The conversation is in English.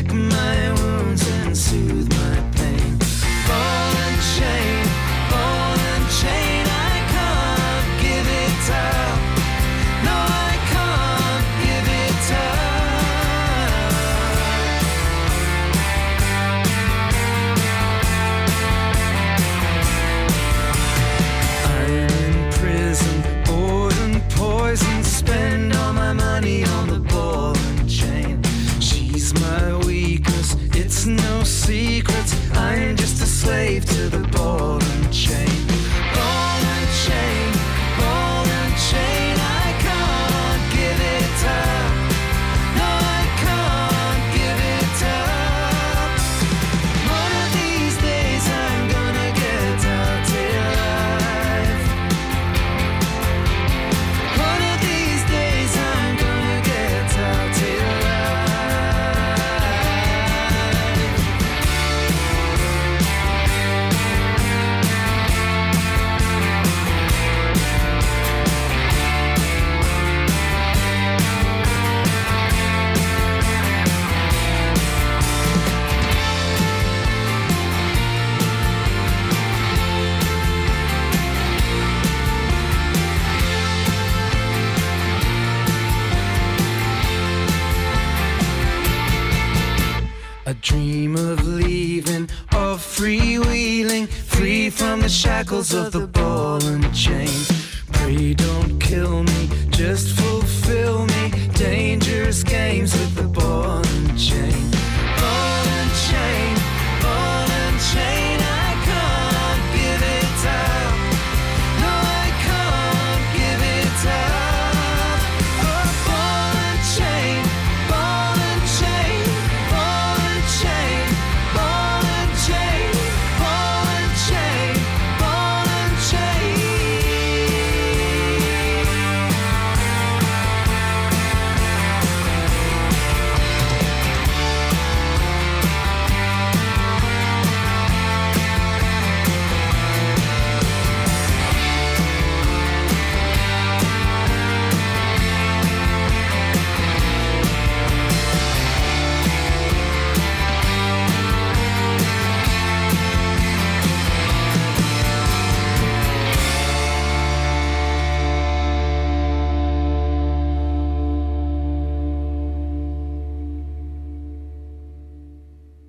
lick my wounds and soothe my pain. Ball and chain, I can't give it up. No, I can't give it up. I'm in prison, bored and poisoned, spend all my money on the ball and chain. She's my weakness, it's no secret, I'm just a slave to the ball and chain. Ball and chain, I can't give it up. No, I can't give it up. One of these days I'm gonna get out alive. One of these days I'm gonna get out alive. A dream of leaving, of freewheeling, free from the shackles of the ball and chain. Pray don't kill me, just fulfill me.